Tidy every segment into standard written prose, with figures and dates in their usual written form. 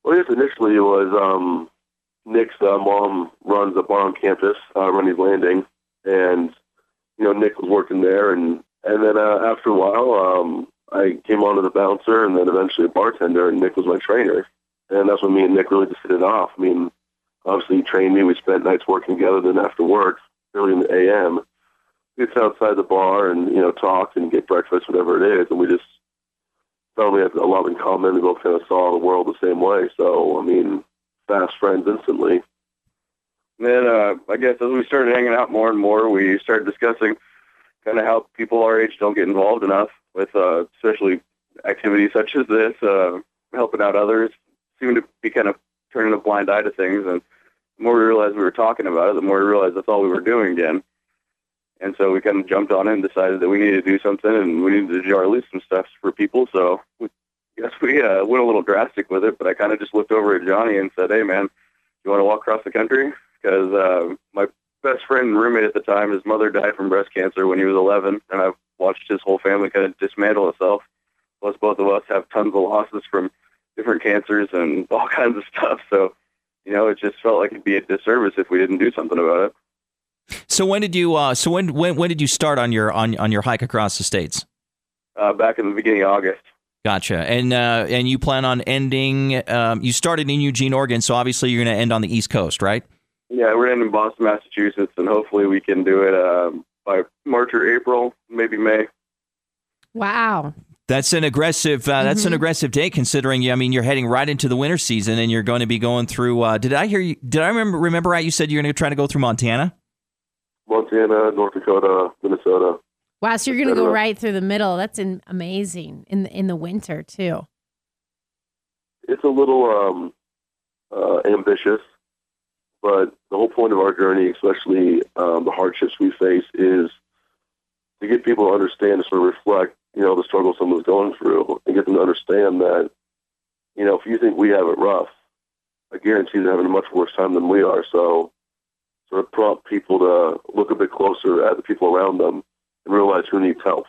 Well, yes, initially it was Nick's mom runs a bar on campus, Runny's Landing, and Nick was working there, and then after a while, I came on as a bouncer, and then eventually a bartender, and Nick was my trainer, and that's when me and Nick really just hit it off. I mean, obviously he trained me. We spent nights working together. Then after work, early in the a.m., we'd sit outside the bar and talk and get breakfast, whatever it is, and we just felt we had a lot in common. We both kind of saw the world the same way. So, I mean, fast friends instantly. And then I guess as we started hanging out more and more, we started discussing kind of how people our age don't get involved enough with especially activities such as this, helping out others. Seemed to be kind of turning a blind eye to things. And the more we realized we were talking about it, the more we realized that's all we were doing again. And so we kind of jumped on it and decided that we needed to do something, and we needed to jar loose some stuff for people. So I guess we went a little drastic with it, but I kind of just looked over at Johnny and said, "Hey, man, you want to walk across the country?" Because my best friend and roommate at the time, his mother died from breast cancer when he was 11, and I've watched his whole family kind of dismantle itself. Plus, both of us have tons of losses from different cancers and all kinds of stuff. So, it just felt like it'd be a disservice if we didn't do something about it. So when did you? When did you start on your hike across the states? Back in the beginning of August. Gotcha. And you plan on ending? You started in Eugene, Oregon, so obviously you're going to end on the East Coast, right? Yeah, we're ending in Boston, Massachusetts, and hopefully we can do it by March or April, maybe May. Wow. That's an aggressive. That's an aggressive date, considering. I mean, you're heading right into the winter season, and you're going to be going through. Did I hear you? Did I remember right? You said you're going to try to go through Montana. Montana, North Dakota, Minnesota. Wow, so you're going to go right through the middle. That's amazing in the winter too. It's a little ambitious, but the whole point of our journey, especially the hardships we face, is to get people to understand, to sort of reflect, the struggle someone's going through, and get them to understand that, if you think we have it rough, I guarantee they're having a much worse time than we are. So, sort of prompt people to look a bit closer at the people around them and realize who needs help.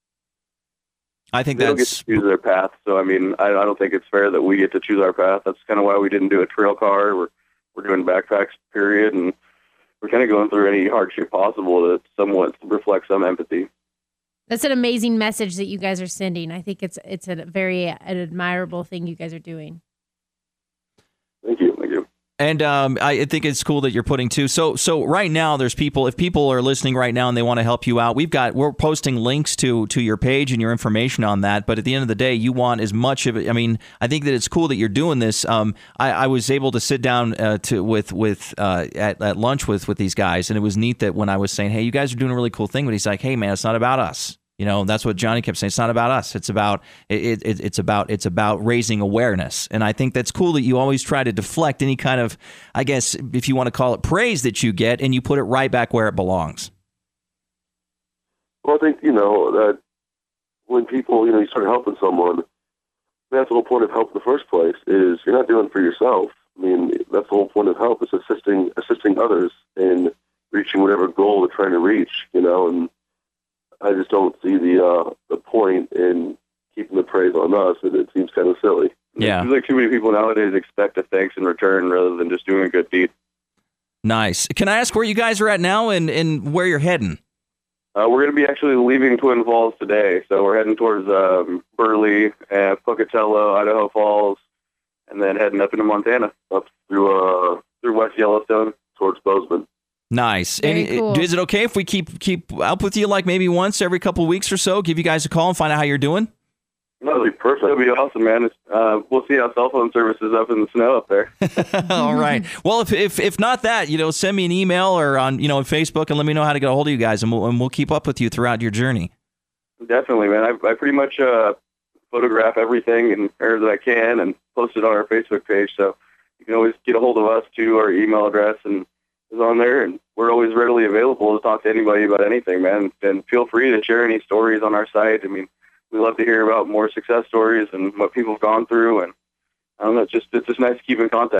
I think they don't get to choose their path. So, I mean, I don't think it's fair that we get to choose our path. That's kind of why we didn't do a trail car. We're doing backpacks, period, and we're kind of going through any hardship possible to somewhat reflect some empathy. That's an amazing message that you guys are sending. I think it's a very admirable thing you guys are doing. Thank you. Thank you. And I think it's cool that you're putting too. So right now, there's people. If people are listening right now and they want to help you out, we're posting links to your page and your information on that. But at the end of the day, you want as much of it. I mean, I think that it's cool that you're doing this. I was able to sit down at lunch with these guys, and it was neat that when I was saying, "Hey, you guys are doing a really cool thing," but he's like, "Hey, man, it's not about us." That's what Johnny kept saying. It's not about us. It's about it's about raising awareness. And I think that's cool that you always try to deflect any kind of, I guess, if you want to call it praise that you get, and you put it right back where it belongs. Well, I think, that when people, you start helping someone, that's the whole point of help in the first place, is you're not doing it for yourself. I mean, that's the whole point of help, is assisting others in reaching whatever goal they're trying to reach, and I just don't see the point in keeping the praise on us. It seems kind of silly. Yeah. It seems like too many people nowadays expect a thanks in return rather than just doing a good deed. Nice. Can I ask where you guys are at now and where you're heading? We're going to be actually leaving Twin Falls today. So we're heading towards Burley, Pocatello, Idaho Falls, and then heading up into Montana, up through West Yellowstone towards Bozeman. Nice. Cool. Is it okay if we keep up with you like maybe once every couple of weeks or so? Give you guys a call and find out how you're doing? That'd be perfect. That'd be awesome, man. We'll see how cell phone service is up in the snow up there. All right. Well, if not that, send me an email or on Facebook and let me know how to get a hold of you guys, and we'll keep up with you throughout your journey. Definitely, man. I pretty much photograph everything and areas that I can and post it on our Facebook page. So you can always get a hold of us too. Our email address is on there, and we're always readily available to talk to anybody about anything, man. And feel free to share any stories on our site. I mean, we love to hear about more success stories and what people have gone through. And I don't know, it's just nice to keep in contact.